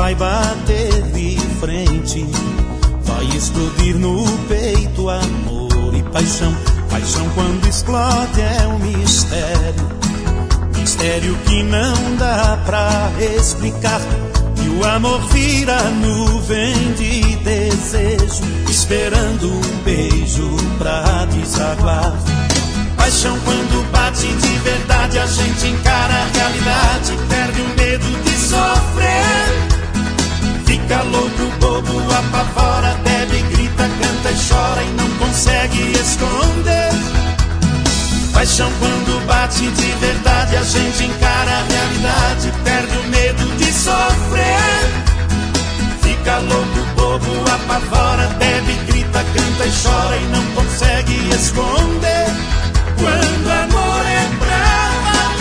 vai bater de frente, vai explodir no peito amor e paixão. Paixão quando explode é um mistério, mistério que não dá pra explicar. E o amor vira nuvem de desejo, esperando um beijo pra desaguar. Paixão quando bate de verdade, a gente encara a realidade, perde o medo de sofrer. Fica louco, bobo, apavora, bebe, grita, canta e chora e não consegue esconder. Paixão quando bate de verdade, a gente encara a realidade, perde o medo de sofrer. Fica louco, bobo, apavora, bebe, grita, canta e chora e não consegue esconder. Quando amor é pra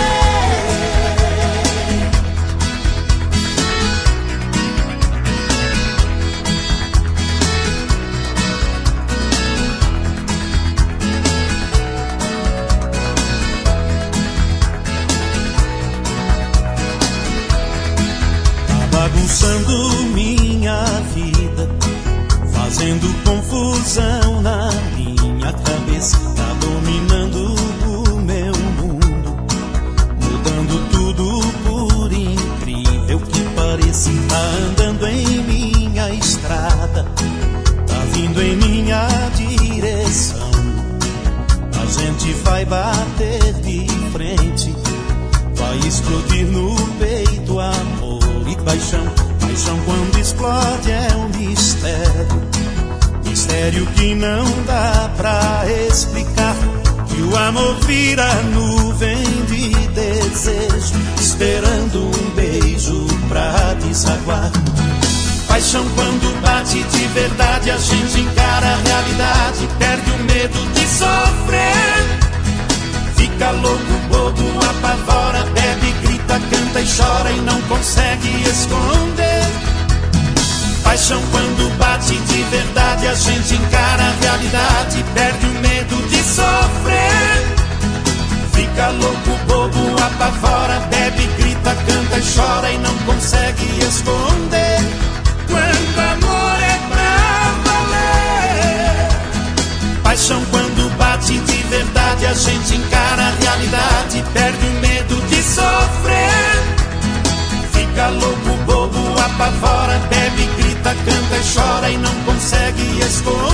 bagunçando minha vida, fazendo confusão na minha cabeça, tá dominando o meu mundo, mudando tudo por incrível que pareça. Tá andando em minha estrada, tá vindo em minha direção. A gente vai bater de frente, vai explodir no peito amor e paixão. Paixão quando explode é um mistério, mistério que não dá pra explicar. Que o amor vira nuvem de desejo, esperando um beijo pra desaguar. Paixão quando bate de verdade, a gente encara a realidade, perde o medo de sofrer. Fica louco, bobo, apavora, bebe, grita, canta e chora e não consegue esconder. Paixão quando bate de verdade, a gente encara a realidade, perde o medo de sofrer. Fica louco, bobo, apavora, bebe, grita, canta e chora e não consegue esconder. Quando amor é pra valer. Paixão quando bate de verdade, a gente encara a realidade, perde o medo de sofrer. Fica louco, bobo, apavora, bebe, grita, canta e chora e não consegue esconder.